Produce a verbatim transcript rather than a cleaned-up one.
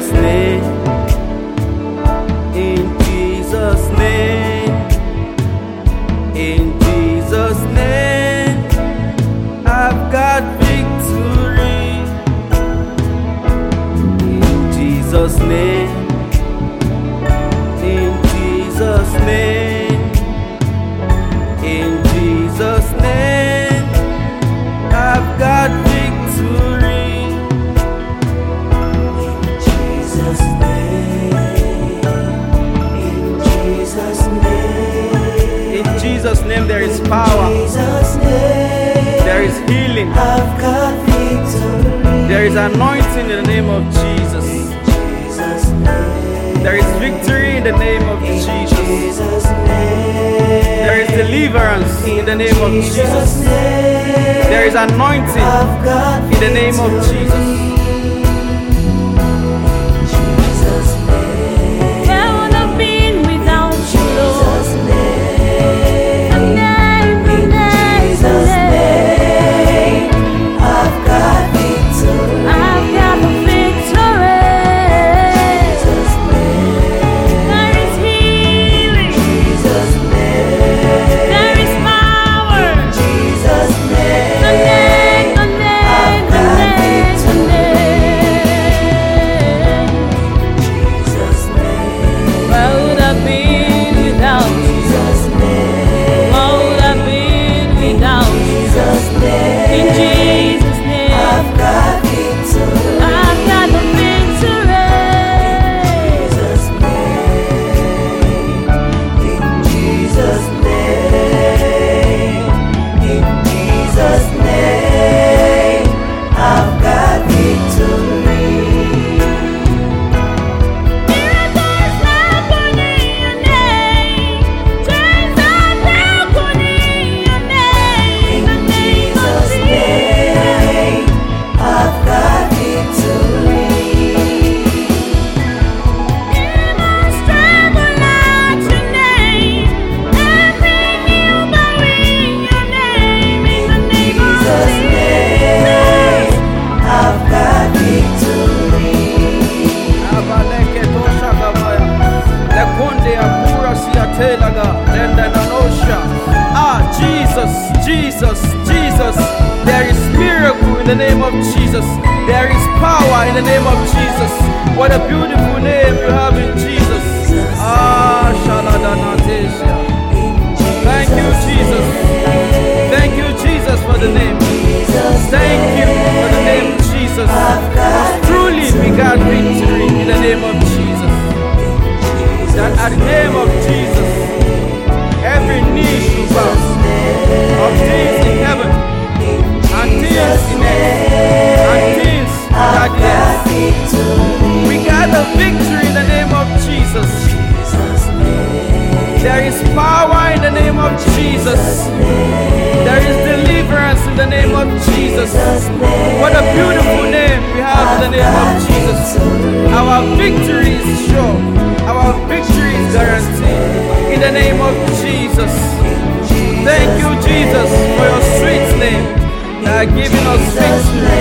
Jesus' name, in Jesus' name, in Jesus' name, I've got victory. In Jesus' name, in Jesus' name, in Jesus' name, I've got victory. In Jesus' name, in Jesus' name, In Jesus' name there is power, in Jesus' name, there is healing, I've got victory. there is anointing in the name of Jesus. Jesus' name, There is victory in the name of Jesus. Jesus' name, There is deliverance in the name of Jesus. name, There is anointing I've got in the name of Jesus. Jesus' name, Where would I be without you, Lord? Jesus' name, The name, the in name, the Jesus' name. name, I've got victory. I've got the victory. Jesus' name, There is healing. Jesus' name, There is power. Jesus' name, The name, the name, the name, the name. Jesus' name, Where would I be without you? Jesus' name, Where would I be without you? Jesus' name, In Jesus' name, I've got victory. I've got the victory. Jesus' name, in Jesus' name, in Jesus' name, I've got victory. Miracles happen in your name. Chains are broken in your name. In The name of Jesus' name, I've got victory. Demons tremble at your name. Every knee bow in your name. In the name of Jesus' name, I've got victory. Ah, Jesus, Jesus, Jesus. There is miracle in the name of Jesus. There is power in the name of Jesus. What a beautiful name you have in Jesus. Ah, Shaladanatesia. Thank you, Jesus. Thank you, Jesus, for the name. Thank you for the name Jesus. Truly we got victory in the name of Jesus. That at the name of Jesus, every knee should bow, of things in heaven, and things in earth, and things that yes. We got the victory in the name of Jesus. There is power in the name of Jesus. There is deliverance in the name of Jesus. What a beautiful name we have in the name of Jesus. Our victory is sure. Our victory is guaranteed in the name of Jesus. Thank you, Jesus, for your sweet name that are giving us victory.